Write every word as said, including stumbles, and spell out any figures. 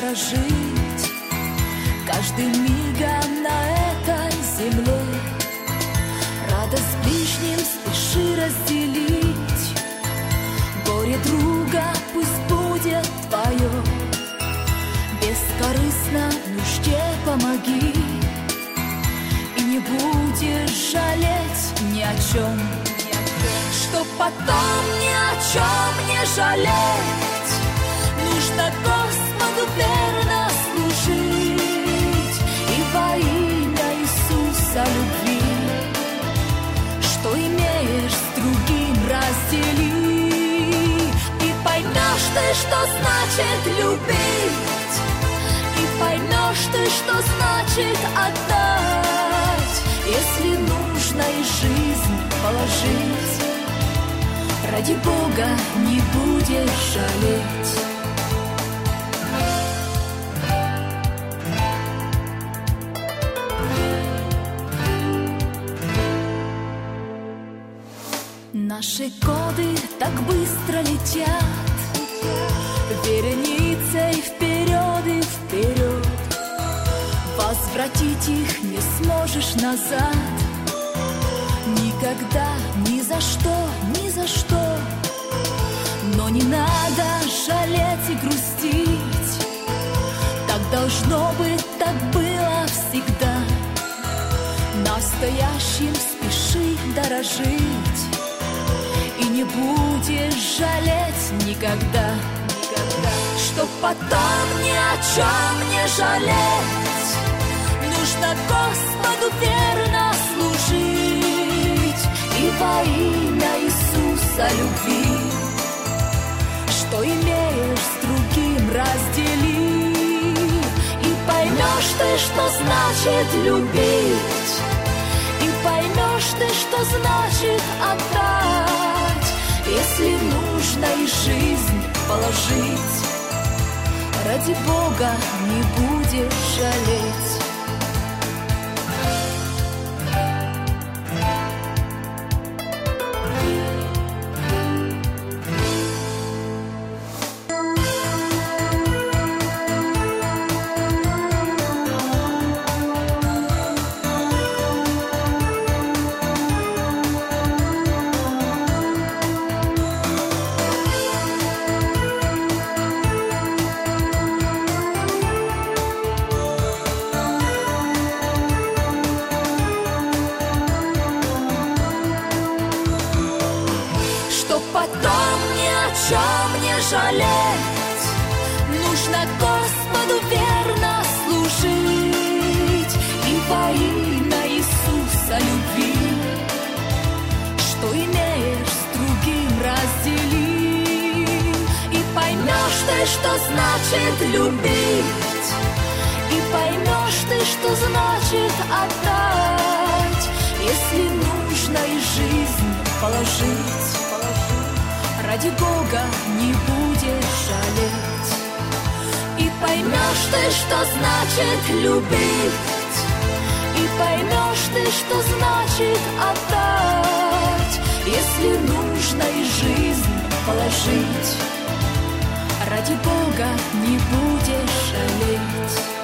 дорожить каждым мигом на этой земле. Радость ближним спеши разделить, горе друга пусть будет твое. Бескорыстно нужде помоги, и не будешь жалеть ни о чем, что потом ни о чем не жалеть. Нужно Господу верно служить и во имя Иисуса любви. Что имеешь, с другим раздели, и поймешь ты, что значит любить, и поймешь ты, что значит отдать, если нужно и жизнь положить. Ради Бога не будешь жалеть. Наши годы так быстро летят, вереницей вперед и вперед. Возвратить их не сможешь назад, никогда, ни за что, ни за что. Но не надо жалеть и грустить, так должно быть, так было всегда. Настоящим спеши дорожить, и не будешь жалеть никогда, никогда. Что потом ни о чем не жалеть, нужно Господу верно служить и во имя Иисуса любви. Что имеешь, с другим раздели, и поймешь ты, что значит любить, и поймешь ты, что значит отдать, если нужно и жизнь положить. Ради Бога не будешь жалеть. Жалеть, нужно Господу верно служить и во имя Иисуса любви. Что имеешь, с другим раздели, и поймешь ты, что значит любить, и поймешь ты, что значит отдать, если нужно и жизнь положить. Ради Бога не будешь жалеть, и поймешь ты, что значит любить, и поймешь ты, что значит отдать, если нужно и жизнь положить. Ради Бога не будешь жалеть.